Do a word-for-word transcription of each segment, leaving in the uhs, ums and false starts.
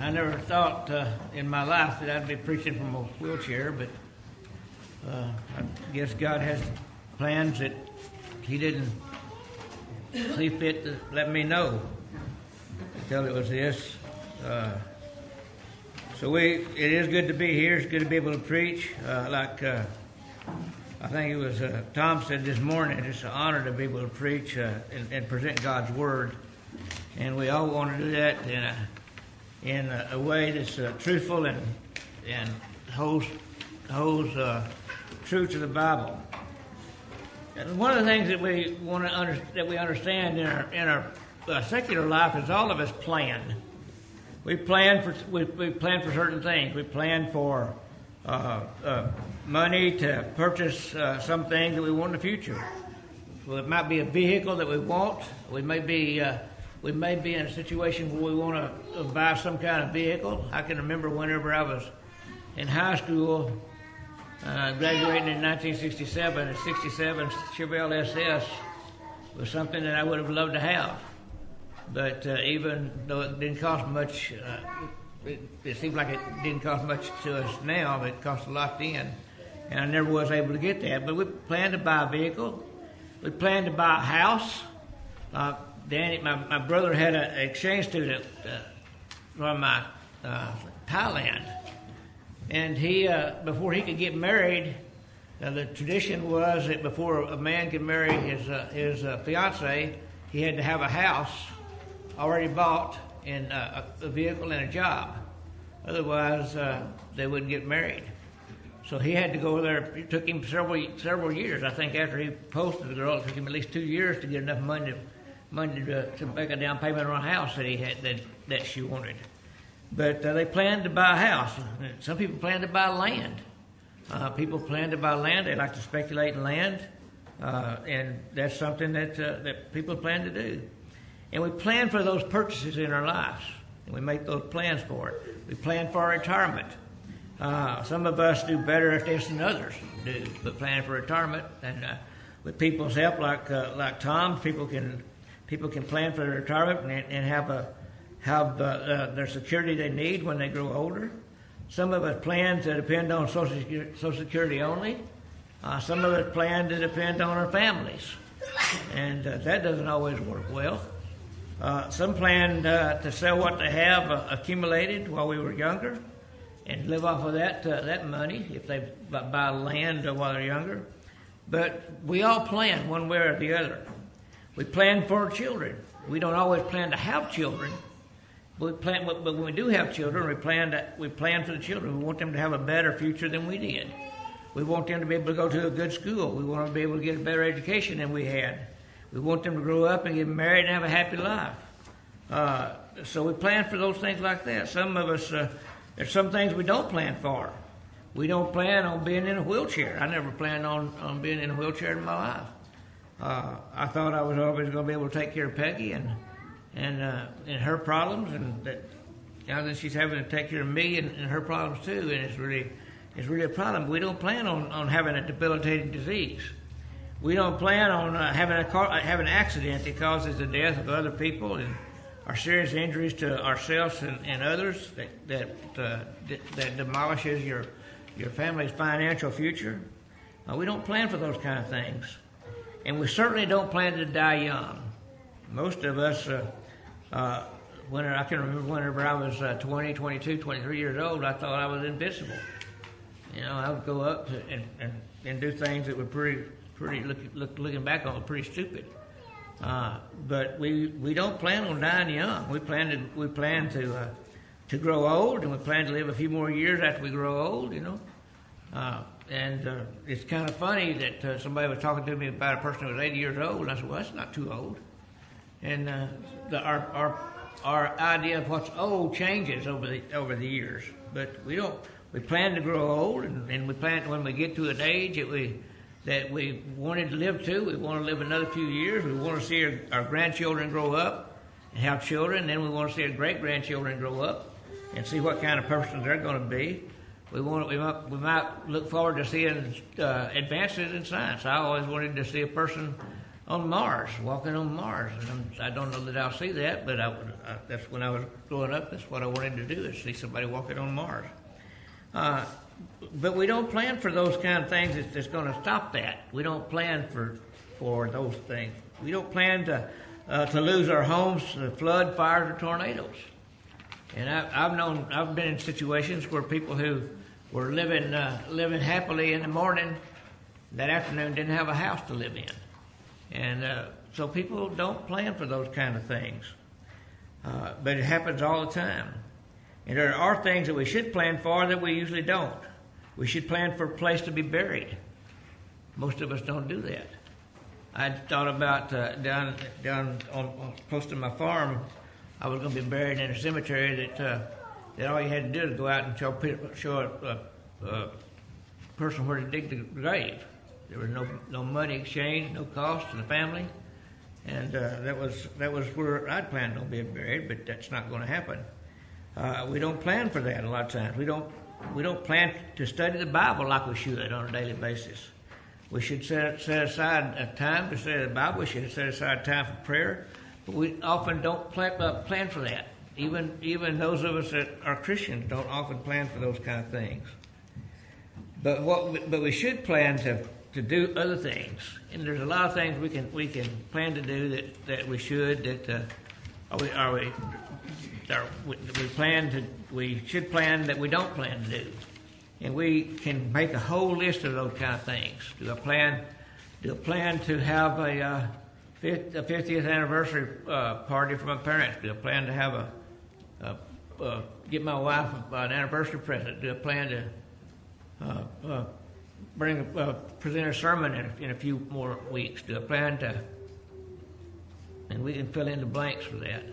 I never thought uh, in my life that I'd be preaching from a wheelchair, but uh, I guess God has plans that He didn't see fit to let me know until it was this. Uh, so we, it is good to be here. It's good to be able to preach. Uh, like uh, I think it was uh, Tom said this morning, it's an honor to be able to preach uh, and, and present God's Word. And we all want to do that in a in a, a way that's uh, truthful and and holds holds uh, true to the Bible. And one of the things that we want to under, that we understand in our in our uh, secular life is all of us plan. We plan for we, we plan for certain things. We plan for uh, uh, money to purchase uh, something that we want in the future. Well, it might be a vehicle that we want. We may be uh, we may be in a situation where we want to buy some kind of vehicle. I can remember whenever I was in high school, uh, graduating in nineteen sixty-seven, a sixty-seven Chevrolet S S was something that I would have loved to have. But uh, even though it didn't cost much, uh, it, it seems like it didn't cost much to us now, but it cost a lot then. And I never was able to get that. But we planned to buy a vehicle. We planned to buy a house. Uh, Danny, my, my brother had an exchange student uh, from my, uh, Thailand. And he, uh, before he could get married, uh, the tradition was that before a man could marry his, uh, his uh, fiancée, he had to have a house already bought and uh, a vehicle and a job. Otherwise, uh, they wouldn't get married. So he had to go there. It took him several several years. I think after he posted the girl, it took him at least two years to get enough money to, money to, to make a down payment on a house that he had that, that she wanted. But uh, they planned to buy a house. Some people planned to buy land. Uh, people plan to buy land. They like to speculate in land, uh, and that's something that uh, that people plan to do. And we plan for those purchases in our lives, and we make those plans for it. We plan for our retirement. Uh, some of us do better at this than others do, but plan for retirement. And uh, with people's help, like uh, like Tom, people can people can plan for their retirement and, and have a have uh, uh, their security they need when they grow older. Some of us plan to depend on Social Security, Social Security only. Uh, some of us plan to depend on our families, and uh, that doesn't always work well. Uh, some planned uh, to sell what they have uh, accumulated while we were younger and live off of that uh, that money if they buy land uh, while they're younger. But we all plan one way or the other. We plan for children. We don't always plan to have children. But, we plan, but when we do have children, we plan to, we plan for the children. We want them to have a better future than we did. We want them to be able to go to a good school. We want them to be able to get a better education than we had. We want them to grow up and get married and have a happy life. Uh, so we plan for those things like that. Some of us, uh, there's some things we don't plan for. We don't plan on being in a wheelchair. I never planned on, on being in a wheelchair in my life. Uh, I thought I was always going to be able to take care of Peggy and and uh, and her problems, and that now that she's having to take care of me and, and her problems too, and it's really it's really a problem. We don't plan on, on having a debilitating disease. We don't plan on uh, having a car, having an accident that causes the death of other people and or serious injuries to ourselves and, and others that that, uh, d- that demolishes your your family's financial future. Uh, we don't plan for those kind of things, and we certainly don't plan to die young. Most of us, uh, uh, when I can remember whenever I was uh, twenty, twenty-two, twenty-three years old, I thought I was invincible. You know, I would go up to, and, and and do things that were pretty. Pretty look, look, looking back on it, pretty stupid. Uh, but we we don't plan on dying young. We plan to we plan to uh, to grow old, and we plan to live a few more years after we grow old. You know, uh, and uh, it's kind of funny that uh, somebody was talking to me about a person who was eighty years old, and I said, "Well, that's not too old." And uh, the, our our our idea of what's old changes over the over the years. But we don't. We plan to grow old, and, and we plan when we get to an age that we. that we wanted to live to. We want to live another few years. We want to see our, our grandchildren grow up and have children. And then we want to see our great-grandchildren grow up and see what kind of persons they're going to be. We want we might, we might look forward to seeing uh, advances in science. I always wanted to see a person on Mars, walking on Mars. And I'm, I don't know that I'll see that, but I would, I, that's when I was growing up. That's what I wanted to do, is see somebody walking on Mars. Uh, but we don't plan for those kind of things that's, that's going to stop that. We don't plan for for those things. We don't plan to uh, to lose our homes to flood, fires, or tornadoes. And I, I've known, I've been in situations where people who were living uh, living happily in the morning, that afternoon didn't have a house to live in. And uh, so people don't plan for those kind of things. Uh, but it happens all the time. And there are things that we should plan for that we usually don't. We should plan for a place to be buried. Most of us don't do that. I thought about uh, down down on, on close to my farm, I was going to be buried in a cemetery that uh, that all you had to do was go out and show, show a, a, a person where to dig the grave. There was no no money exchange, no cost to the family, and uh, that was that was where I'd planned on being buried. But that's not going to happen. Uh, we don't plan for that a lot of times. We don't we don't plan to study the Bible like we should on a daily basis. We should set set aside a time to study the Bible. We should set aside time for prayer. But we often don't plan, uh, plan for that. Even even those of us that are Christians don't often plan for those kind of things. But what but we should plan to. to do other things, and there's a lot of things we can we can plan to do that, that we should that uh, are we are we are we, we plan to we should plan that we don't plan to do, and we can make a whole list of those kind of things. Do a plan, do a plan to have a, uh, fifth, a fiftieth anniversary uh, party for my parents. Do a plan to have a, a uh, get my wife an anniversary present. Do a plan to uh, uh, bring uh, present a sermon in a, in a few more weeks. Do a plan to, and we can fill in the blanks for that.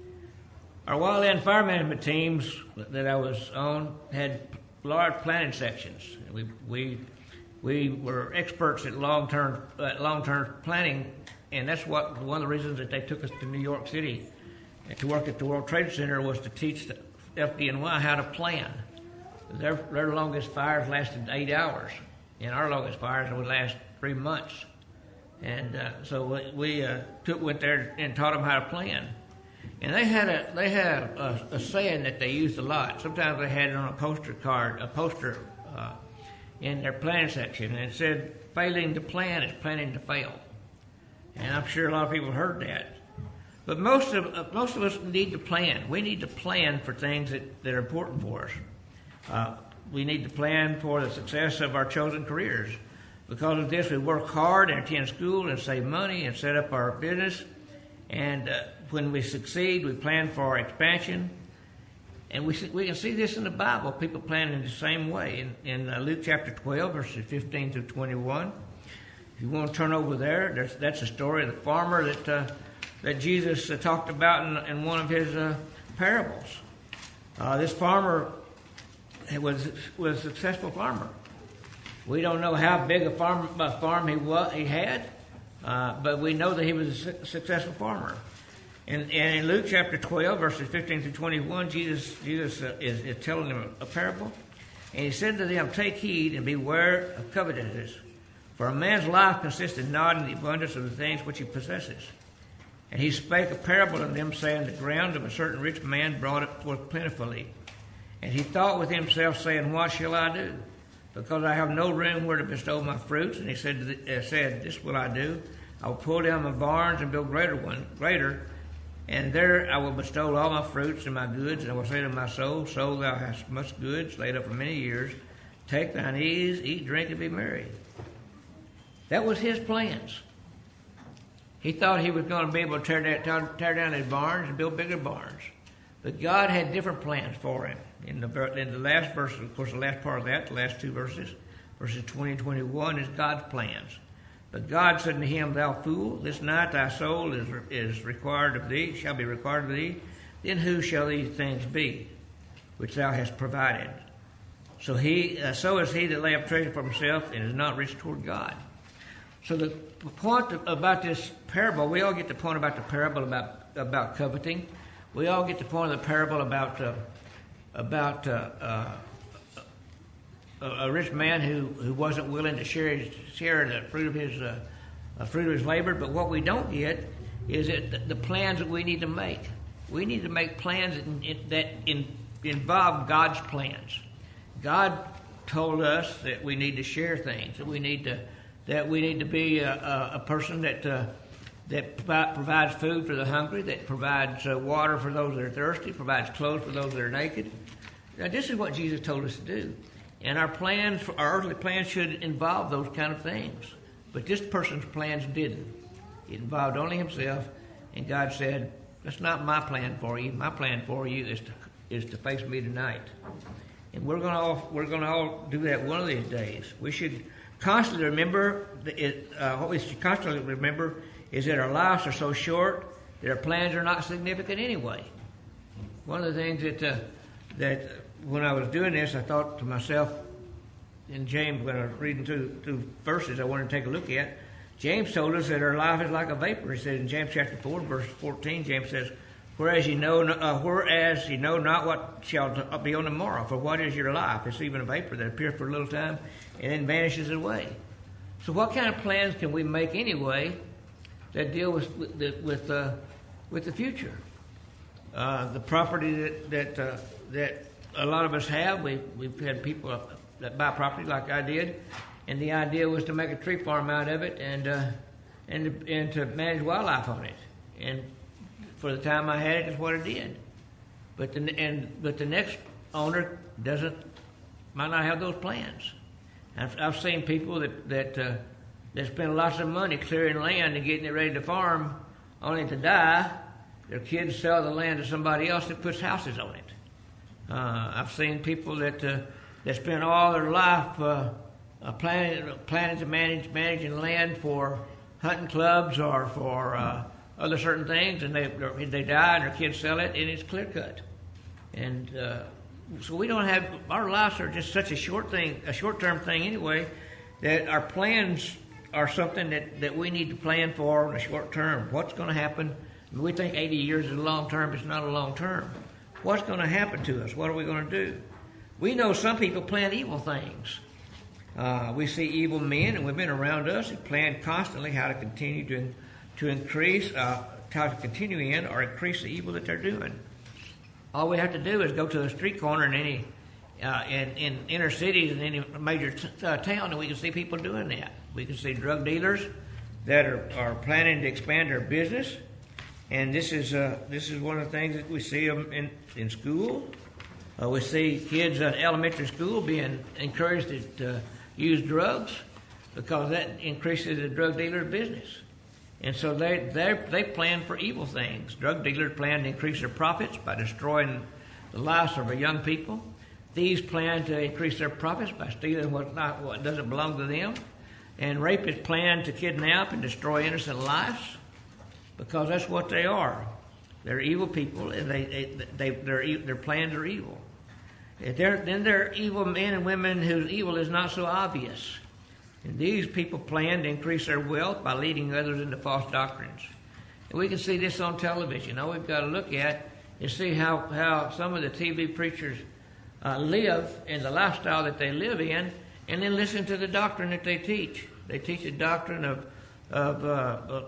Our wildland fire management teams that I was on had large planning sections. We we we were experts at long term uh, long term planning, and that's what one of the reasons that they took us to New York City to work at the World Trade Center was to teach the F D N Y how to plan. Their their longest fires lasted eight hours. And our longest fires would last three months. And uh, so we, we uh, took went there and taught them how to plan. And they had a they had a, a saying that they used a lot. Sometimes they had it on a poster card, a poster uh, in their planning section, and it said, "Failing to plan is planning to fail." And I'm sure a lot of people heard that. But most of uh, most of us need to plan. We need to plan for things that, that are important for us. Uh, We need to plan for the success of our chosen careers. Because of this, we work hard and attend school and save money and set up our business. And uh, when we succeed, we plan for our expansion. And we we can see this in the Bible. People plan in the same way. In, in uh, Luke chapter twelve, verses fifteen through twenty-one. If you want to turn over there, there's, that's the story of the farmer that uh, that Jesus uh, talked about in, in one of his uh, parables. Uh, this farmer was was a successful farmer. We don't know how big a farm a farm he was he had, uh, but we know that he was a su- successful farmer. And, and in Luke chapter twelve, verses fifteen through twenty-one, Jesus Jesus uh, is, is telling them a, a parable, and he said to them, "Take heed and beware of covetousness, for a man's life consisteth not in the abundance of the things which he possesses." And he spake a parable unto them, saying, "The ground of a certain rich man brought it forth plentifully. And he thought with himself, saying, What shall I do? Because I have no room where to bestow my fruits. And he said, uh, said This will I do. I will pull down my barns and build greater one, greater. And there I will bestow all my fruits and my goods. And I will say to my soul, Soul, thou hast much goods laid up for many years. Take thine ease, eat, drink, and be merry." That was his plans. He thought he was going to be able to tear down, tear down his barns and build bigger barns. But God had different plans for him. In the, in the last verse, of course, the last part of that, the last two verses, verses twenty and twenty-one, is God's plans. But God said to him, "Thou fool, this night thy soul is is required of thee, shall be required of thee. Then who shall these things be, which thou hast provided? So he, uh, so is he that lay up treasure for himself and is not rich toward God." So the point about this parable, we all get the point about the parable about about coveting. We all get the point of the parable about uh, about uh, uh, a, a rich man who, who wasn't willing to share his, share the fruit of his uh, a fruit of his labor. But what we don't get is it, the plans that we need to make. We need to make plans that, that in, involve God's plans. God told us that we need to share things, that we need to that we need to be a, a, a person that uh, that provides food for the hungry, that provides uh, water for those that are thirsty, provides clothes for those that are naked. Now, this is what Jesus told us to do, and our plans, our earthly plans, should involve those kind of things. But this person's plans didn't. It involved only himself, and God said, "That's not my plan for you. My plan for you is to is to face me tonight." And we're going to all we're going to all do that one of these days. We should constantly remember that it, uh, what we should constantly remember is that our lives are so short that our plans are not significant anyway. One of the things that uh, that when I was doing this, I thought to myself, in James, when I was reading through through verses I wanted to take a look at, James told us that our life is like a vapor. He said in James chapter four, verse fourteen, James says, Whereas you know, uh, whereas you know not what shall be on the morrow, for what is your life? It's even a vapor that appears for a little time and then vanishes away. So, what kind of plans can we make anyway that deal with with with, uh, with the future? Uh, the property that that uh, that a lot of us have, we we've had people that buy property like I did, and the idea was to make a tree farm out of it and uh, and to, and to manage wildlife on it. And for the time I had it, is what it did. But the and but the next owner doesn't might not have those plans. I've, I've seen people that that uh, that spend lots of money clearing land and getting it ready to farm, only to die. Their kids sell the land to somebody else that puts houses on it. Uh, I've seen people that uh, that spend all their life uh, uh, planning planning to manage managing land for hunting clubs or for uh, other certain things, and they they die and their kids sell it, and it's clear cut. And uh, so we don't have, our lives are just such a short thing, a short term thing anyway, that our plans are something that, that we need to plan for in the short term. What's going to happen? We think eighty years is a long term. It's not a long term. What's going to happen to us? What are we going to do? We know some people plan evil things. Uh, we see evil men and women around us who plan constantly how to continue to to increase, uh, how to continue in or increase the evil that they're doing. All we have to do is go to a street corner in any, uh, in, in inner cities in any major t- uh, town, and we can see people doing that. We can see drug dealers that are, are planning to expand their business, and this is uh, this is one of the things that we see them in in school. Uh, we see kids at elementary school being encouraged to uh, use drugs because that increases the drug dealer's business. And so they they they plan for evil things. Drug dealers plan to increase their profits by destroying the lives of our young people. Thieves plan to increase their profits by stealing what not what doesn't belong to them. And rapists plan to kidnap and destroy innocent lives because that's what they are. They're evil people, and they they, they their their plans are evil. They're, then there are evil men and women whose evil is not so obvious. And these people plan to increase their wealth by leading others into false doctrines. And we can see this on television. All we've got to look at is see how, how some of the T V preachers uh, live and the lifestyle that they live in, and then listen to the doctrine that they teach. They teach the doctrine of, of uh, uh,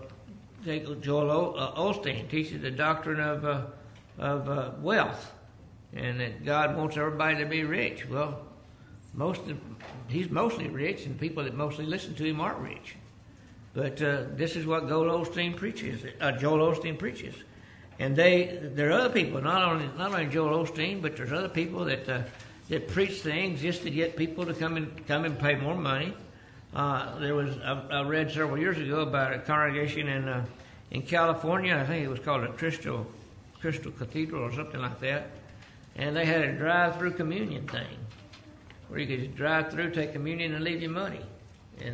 Joel o, uh, Osteen teaches the doctrine of, uh, of uh, wealth, and that God wants everybody to be rich. Well, most of, he's mostly rich, and people that mostly listen to him aren't rich. But uh, this is what Joel Osteen preaches. Uh, Joel Osteen preaches, and they there are other people, not only not only Joel Osteen, but there's other people that uh, that preach things just to get people to come and come and pay more money. Uh, there was I, I read several years ago about a congregation in uh, in California. I think it was called a Crystal Crystal Cathedral or something like that, and they had a drive-through communion thing, where you could just drive through, take communion, and leave your money. And,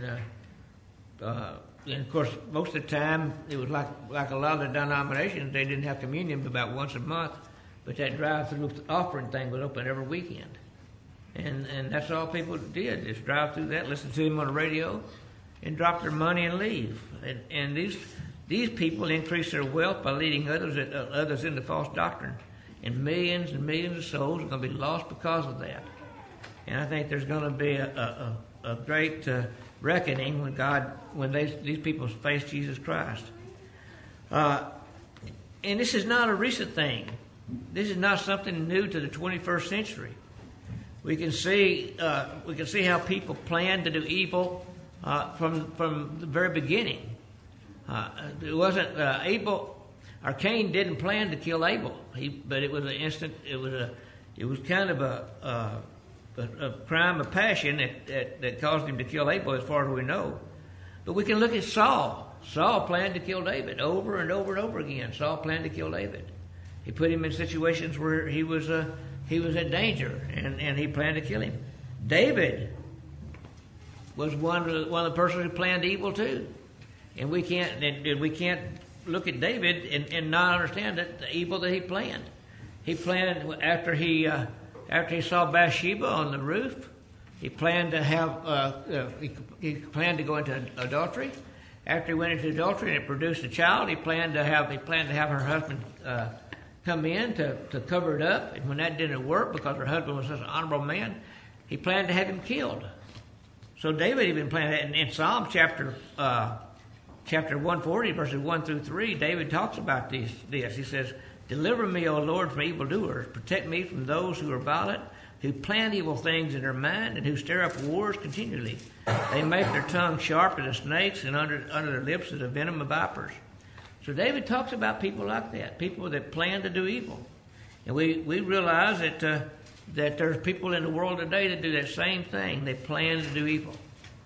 uh, uh, and of course, most of the time, it was like like a lot of the denominations, they didn't have communion but about once a month, but that drive-through offering thing was open every weekend. And and that's all people did, just drive through that, listen to him on the radio, and drop their money and leave. And, and these these people increase their wealth by leading others uh, others into false doctrine. And millions and millions of souls are going to be lost because of that. And I think there's going to be a, a, a great uh, reckoning when God, when they, these people faced Jesus Christ. Uh, and this is not a recent thing. This is not something new to the twenty-first century. We can see uh, we can see how people planned to do evil uh, from from the very beginning. Uh, it wasn't uh, Abel or Cain didn't plan to kill Abel, he, but it was an instant. It was a it was kind of a a, a crime of passion that, that that caused him to kill Abel, as far as we know. But we can look at Saul. Saul planned to kill David over and over and over again. Saul planned to kill David. He put him in situations where he was uh, he was in danger, and, and he planned to kill him. David was one of the, one of the persons who planned evil too, and we can't and we can't look at David and, and not understand that the evil that he planned. He planned after he uh, after he saw Bathsheba on the roof. He planned to have uh, uh, he, he planned to go into adultery. After he went into adultery and it produced a child, he planned to have he planned to have her husband uh, come in to, to cover it up. And when that didn't work, because her husband was such an honorable man, he planned to have him killed. So David even planned that. In, in Psalm chapter uh, chapter one forty, verses one through three, David talks about this. This he says, "Deliver me, O Lord, from evildoers. Protect me from those who are violent, who plan evil things in their mind, and who stir up wars continually. They make their tongue sharp as a snake's, and under under their lips is a venom of vipers." So David talks about people like that, people that plan to do evil. And we, we realize that uh, that there's people in the world today that do that same thing. They plan to do evil.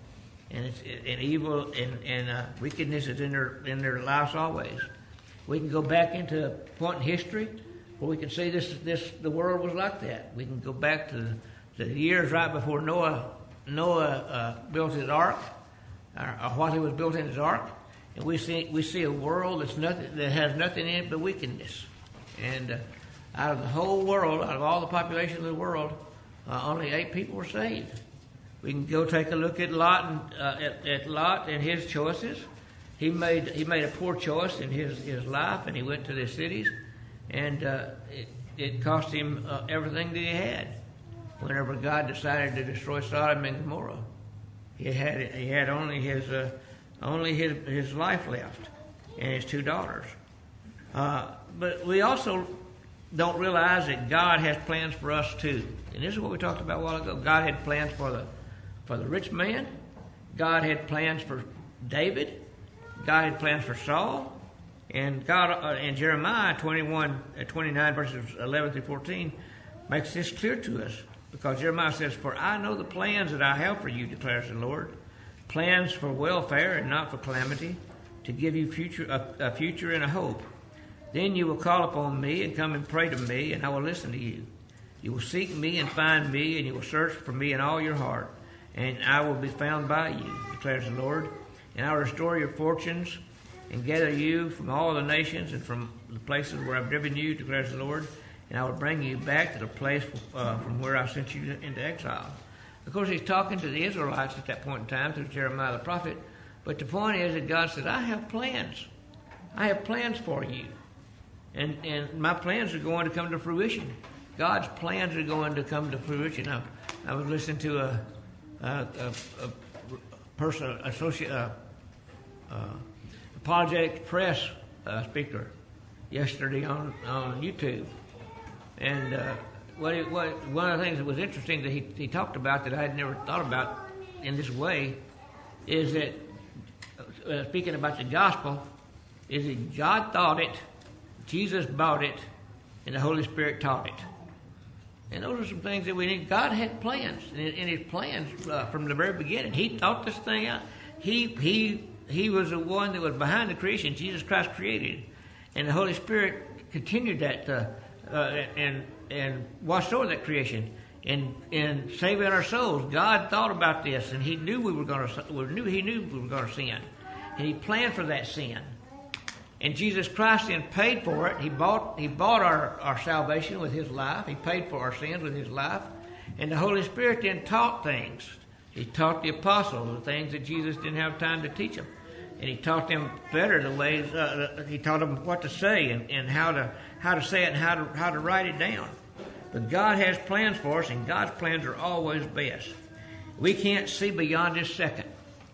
And it's and evil and, and uh, wickedness is in their in their lives always. We can go back into a point in history where we can see this this the world was like that. We can go back to the, the years right before Noah Noah uh, built his ark, or, or while he was building his ark, and we see we see a world that's nothing that has nothing in it but wickedness. And uh, out of the whole world, out of all the population of the world, uh, only eight people were saved. We can go take a look at Lot and uh, at, at Lot and his choices. He made he made a poor choice in his, his life, and he went to the cities, and uh, it, it cost him uh, everything that he had. Whenever God decided to destroy Sodom and Gomorrah, he had he had only his uh, only his his life left, and his two daughters. Uh, but we also don't realize that God has plans for us too. And this is what we talked about a while ago. God had plans for the for the rich man. God had plans for David. God had plans for Saul. And God uh, in Jeremiah twenty-one, uh, twenty-nine, verses eleven through fourteen, makes this clear to us. Because Jeremiah says, "For I know the plans that I have for you, declares the Lord, plans for welfare and not for calamity, to give you future a, a future and a hope. Then you will call upon me and come and pray to me, and I will listen to you. You will seek me and find me, and you will search for me in all your heart, and I will be found by you, declares the Lord. And I will restore your fortunes and gather you from all the nations and from the places where I've driven you, declares the Lord. And I will bring you back to the place uh, from where I sent you into exile." Of course, he's talking to the Israelites at that point in time through Jeremiah the prophet. But the point is that God said, "I have plans. I have plans for you. And and my plans are going to come to fruition." God's plans are going to come to fruition. I, I was listening to a, a, a, a person, associate, uh, uh, apologetic press uh, speaker yesterday on, on YouTube. And uh, what, it, what one of the things that was interesting that he, he talked about that I had never thought about in this way is that, uh, speaking about the gospel, is that God thought it, Jesus bought it, and the Holy Spirit taught it. And those are some things that we need. God had plans, and in His plans uh, from the very beginning, He thought this thing out. He he he was the one that was behind the creation. Jesus Christ created, and the Holy Spirit continued that uh, uh, and and watched over that creation and and saving our souls. God thought about this, and He knew we were going to. We knew He knew we were going to sin, and He planned for that sin. And Jesus Christ then paid for it. He bought He bought our, our salvation with His life. He paid for our sins with His life. And the Holy Spirit then taught things. He taught the apostles the things that Jesus didn't have time to teach them. And He taught them better the ways, uh, He taught them what to say and, and how to how to say it and how to how to write it down. But God has plans for us, and God's plans are always best. We can't see beyond this second.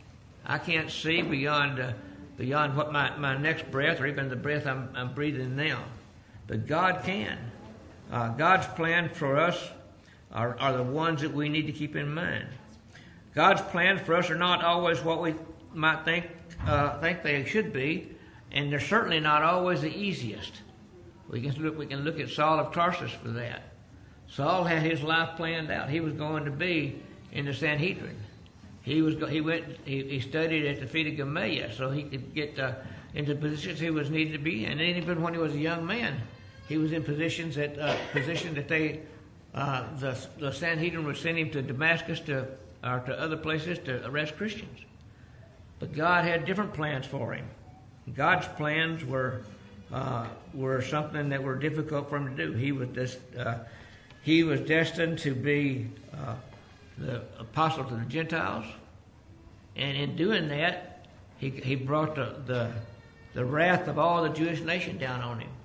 I can't see beyond uh, beyond what my, my next breath or even the breath I'm, I'm breathing now. But God can. Uh, God's plans for us are, are the ones that we need to keep in mind. God's plans for us are not always what we might think uh, think they should be, and they're certainly not always the easiest. We can look we can look at Saul of Tarsus for that. Saul had his life planned out. He was going to be in the Sanhedrin. He was he went he, he studied at the feet of Gamaliel so he could get uh, into positions he was needed to be in. And even when he was a young man, he was in positions that uh, position that they uh, the the Sanhedrin would send him to Damascus to or to other places to arrest Christians. But God had different plans for him. God's plans were uh, were something that were difficult for him to do. He was just, uh, he was destined to be uh, the apostle to the Gentiles, and in doing that, he he brought the the, the wrath of all the Jewish nation down on him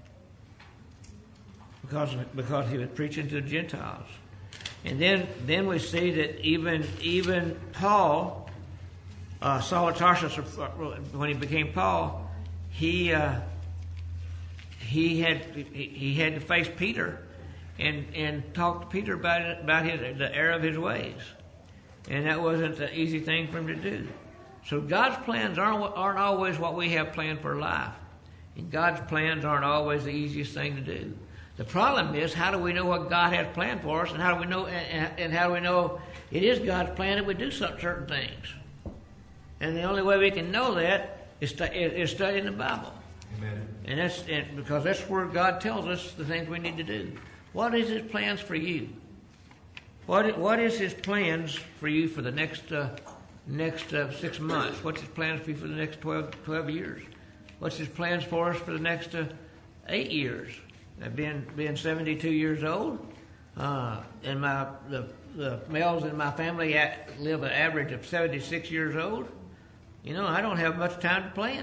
because because he was preaching to the Gentiles. And then then we see that even even Paul, uh, Saul of Tarsus, when he became Paul, he uh, he had he, he had to face Peter, and and talk to Peter about it, about his the error of his ways, and that wasn't an easy thing for him to do. So God's plans aren't aren't always what we have planned for life, and God's plans aren't always the easiest thing to do. The problem is, how do we know what God has planned for us, and how do we know and, and how do we know it is God's plan that we do certain things? And the only way we can know that is, stu- is studying the Bible. Amen. And that's and because that's where God tells us the things we need to do. What is His plans for you? What what is His plans for you for the next uh, next uh, six months? What's His plans for you for the next twelve, twelve years? What's His plans for us for the next uh, eight years? Uh, being being seventy-two years old, uh, and my the, the males in my family at, live an average of seventy-six years old. You know, I don't have much time to plan.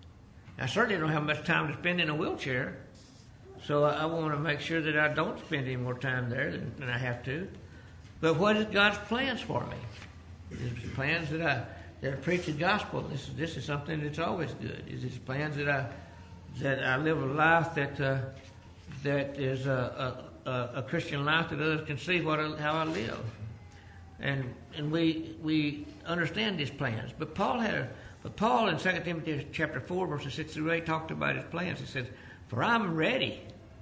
I certainly don't have much time to spend in a wheelchair. So I, I want to make sure that I don't spend any more time there than, than I have to. But what is God's plans for me? His plans that I that I preach the gospel. This is this is something that's always good. Is His plans that I that I live a life that. Uh, that is a, a, a Christian life that others can see what I, how I live, and and we we understand His plans. But Paul had, a, but Paul in Second Timothy chapter four verses six through eight talked about His plans. He says, "For I'm ready.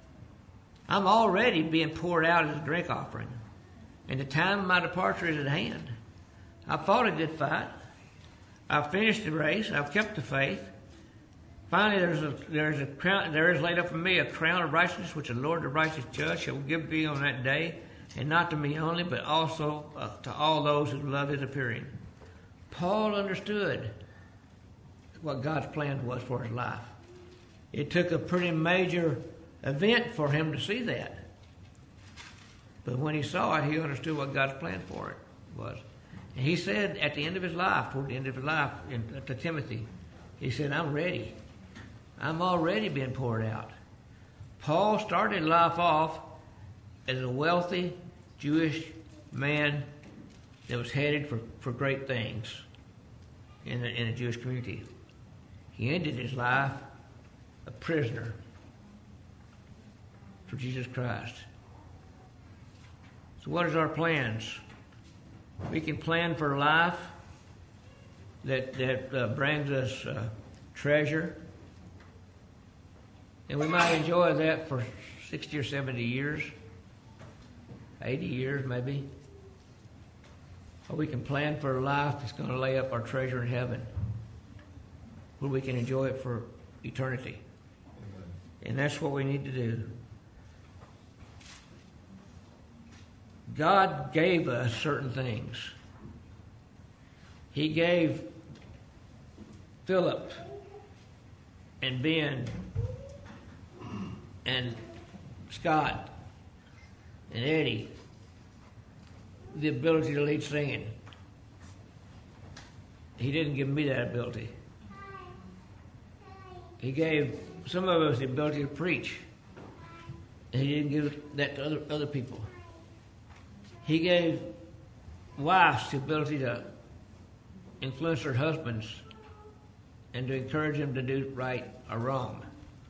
I'm already being poured out as a drink offering, and the time of my departure is at hand. I've fought a good fight. I've finished the race. I've kept the faith. Finally, there's a there's a crown there is laid up for me a crown of righteousness, which the Lord, the righteous Judge, shall give me on that day, and not to me only, but also uh, to all those who love His appearing." Paul understood what God's plan was for his life. It took a pretty major event for him to see that, but when he saw it, he understood what God's plan for it was. And he said at the end of his life, toward the end of his life, in, to Timothy, he said, "I'm ready. I'm already being poured out." Paul started life off as a wealthy Jewish man that was headed for, for great things in a, in a Jewish community. He ended his life a prisoner for Jesus Christ. So what is our plans? We can plan for a life that, that uh, brings us uh, treasure. And we might enjoy that for sixty or seventy years, eighty years maybe. Or we can plan for a life that's going to lay up our treasure in heaven, where we can enjoy it for eternity. Amen. And that's what we need to do. God gave us certain things. He gave Philip and Ben and Scott and Eddie the ability to lead singing. He didn't give me that ability. He gave some of us the ability to preach. And he didn't give that to other, other people. He gave wives the ability to influence their husbands and to encourage them to do right or wrong.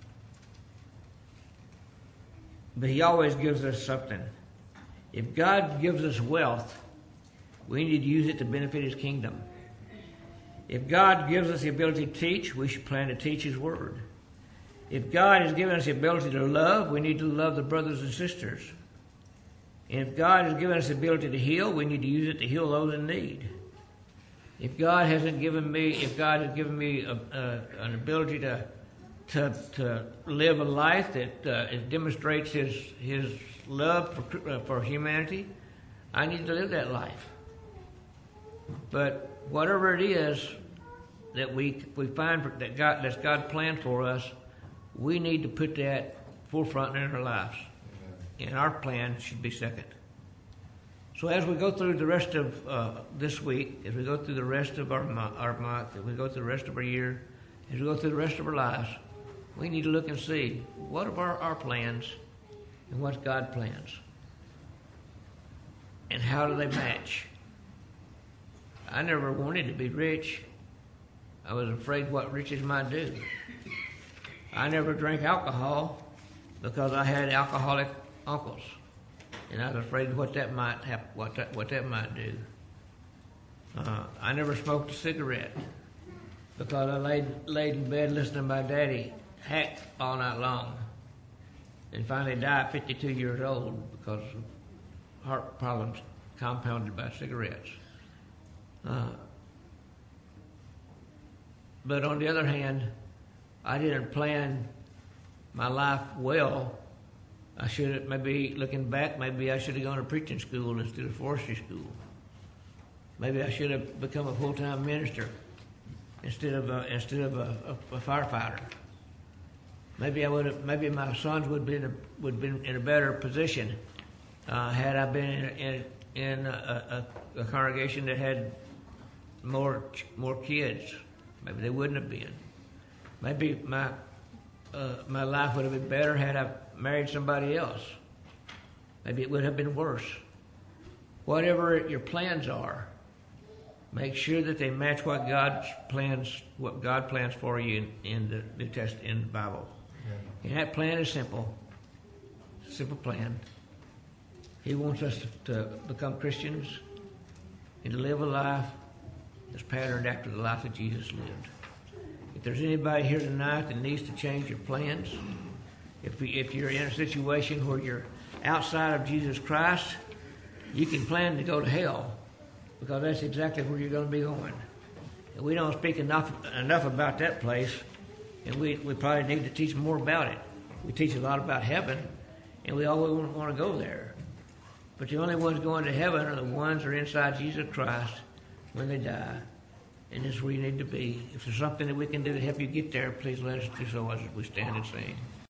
But he always gives us something. If God gives us wealth, we need to use it to benefit his kingdom. If God gives us the ability to teach, we should plan to teach his word. If God has given us the ability to love, we need to love the brothers and sisters. And if God has given us the ability to heal, we need to use it to heal those in need. If God hasn't given me, if God has given me a, a, an ability to, to to live a life that uh, it demonstrates His His love for uh, for humanity, I need to live that life. But whatever it is that we we find that God that's God planned for us, we need to put that forefront in our lives. And our plan should be second. So as we go through the rest of uh, this week, as we go through the rest of our, mo- our month, as we go through the rest of our year, as we go through the rest of our lives, we need to look and see what are our, our plans and what's God's plans. And how do they match? I never wanted to be rich. I was afraid what riches might do. I never drank alcohol because I had alcoholic uncles, and I was afraid what that might have, what that what that might do. Uh, I never smoked a cigarette because I laid laid in bed listening to my daddy hack all night long, and finally died at fifty-two years old because of heart problems compounded by cigarettes. Uh, but on the other hand, I didn't plan my life well. I should have, maybe looking back, maybe I should have gone to preaching school instead of forestry school. Maybe I should have become a full-time minister instead of a, instead of a, a, a firefighter. Maybe I would have. Maybe my sons would be in a, would been in a better position uh, had I been in in, in a, a, a congregation that had more more kids. Maybe they wouldn't have been. Maybe my uh, my life would have been better had I married somebody else. Maybe it would have been worse. Whatever your plans are, make sure that they match what God's plans, what God plans for you in, in the New Testament, in the Bible. Yeah. And that plan is simple. Simple plan. He wants us to, to become Christians and to live a life that's patterned after the life that Jesus lived. If there's anybody here tonight that needs to change your plans, if we, if you're in a situation where you're outside of Jesus Christ, you can plan to go to hell because that's exactly where you're going to be going. And we don't speak enough enough about that place, and we, we probably need to teach more about it. We teach a lot about heaven, and we always want to go there. But the only ones going to heaven are the ones that are inside Jesus Christ when they die. And this is where you need to be. If there's something that we can do to help you get there, please let us do so as we stand and sing.